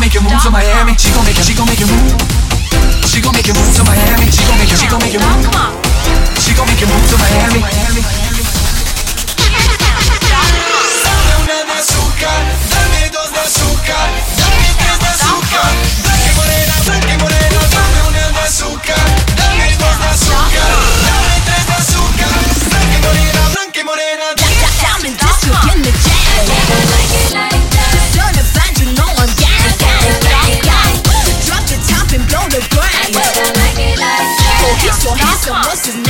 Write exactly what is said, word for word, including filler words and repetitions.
make you move to Miami. She gon' make you, she gon' make you move. She gon' make you move to Miami. She gon' make you, she gon' make you move. She gon' make you move to Miami. Dame una de azúcar, dame dos de azúcar, dame tres de azúcar, blanca y morena, blanca y morena, dame una de azúcar, dame dos de azúcar, dame tres de azúcar, blanca y morena, blanca y morena. Diamond district in the jam. Certified, you know I'm gang, gang, gang. Drop the top and blow the ground. Oh, he's so handsome, what's his name?